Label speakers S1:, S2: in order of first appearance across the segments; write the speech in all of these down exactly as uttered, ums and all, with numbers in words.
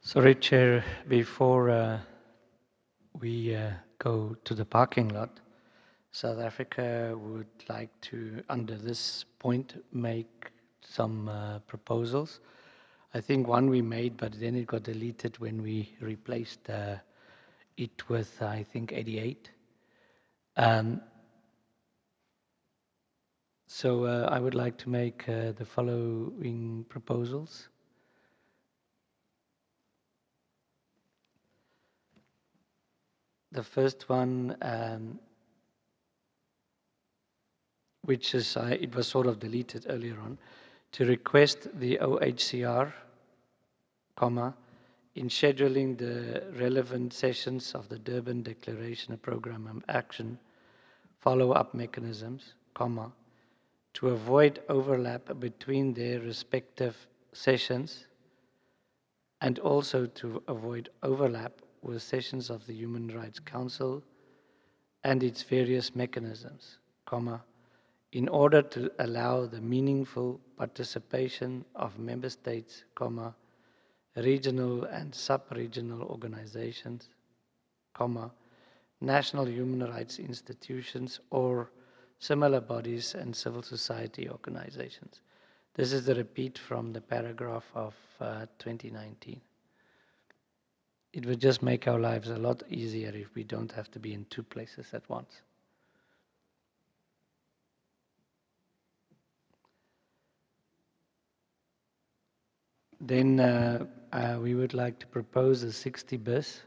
S1: Sorry, Chair, before uh, we uh, go to the parking lot, South Africa would like to, under this point, make some uh, proposals. I think one we made, but then it got deleted when we replaced uh, it with, I think, eighty-eight. Um, so uh, I would like to make uh, the following proposals. The first one, um, which is, uh, it was sort of deleted earlier on, to request the O H C R, comma, in scheduling the relevant sessions of the Durban Declaration of Program of Action, follow-up mechanisms, comma, to avoid overlap between their respective sessions and also to avoid overlap with sessions of the Human Rights Council and its various mechanisms, comma, in order to allow the meaningful participation of member states, comma, regional and sub-regional organizations, comma, national human rights institutions or similar bodies and civil society organizations. This is the repeat from the paragraph of uh, twenty nineteen. It would just make our lives a lot easier if we don't have to be in two places at once. Then uh, uh, we would like to propose a sixty bis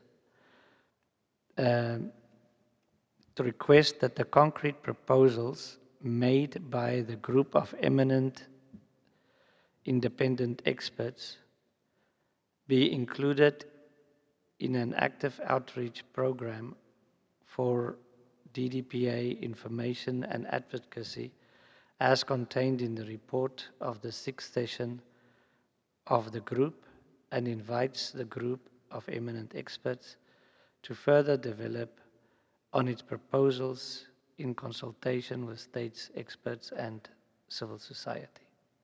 S1: um, to request that the concrete proposals made by the group of eminent independent experts be included in an active outreach program for D D P A information and advocacy as contained in the report of the sixth session of the group, and invites the group of eminent experts to further develop on its proposals in consultation with states, experts, and civil society.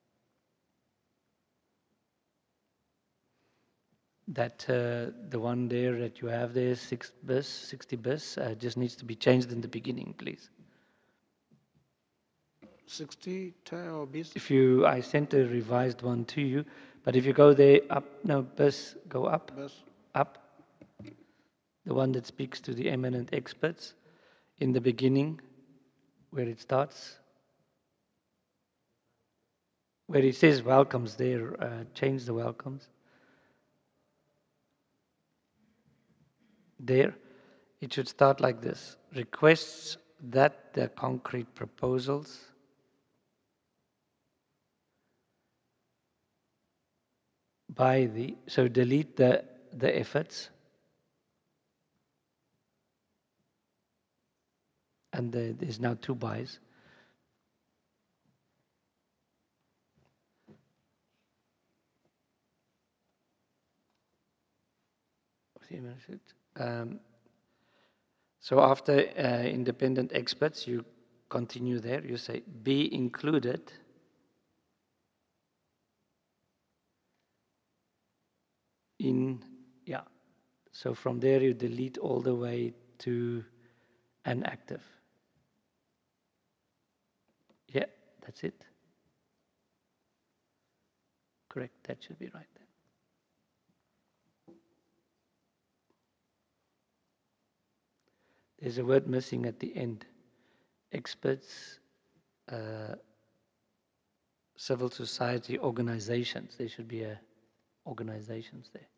S1: That uh, the one there that you have there, six bis, sixty bis, uh, just needs to be changed in the beginning, please.
S2: sixty or bis?
S1: If you, I sent a revised one to you, but if you go there up, no, bis, go up,
S2: Bis.
S1: up, the one that speaks to the eminent experts in the beginning, where it starts, where it says welcomes there, uh, change the welcomes. There, it should start like this. Requests that the concrete proposals by the, so delete the, the efforts, and the, there's now two bys. Um, so after uh, independent experts, you continue there, you say be included in, yeah. So from there you delete all the way to an active. Yeah, that's it. Correct, that should be right then. There's a word missing at the end. Experts, uh, civil society organizations. There should be a organizations there.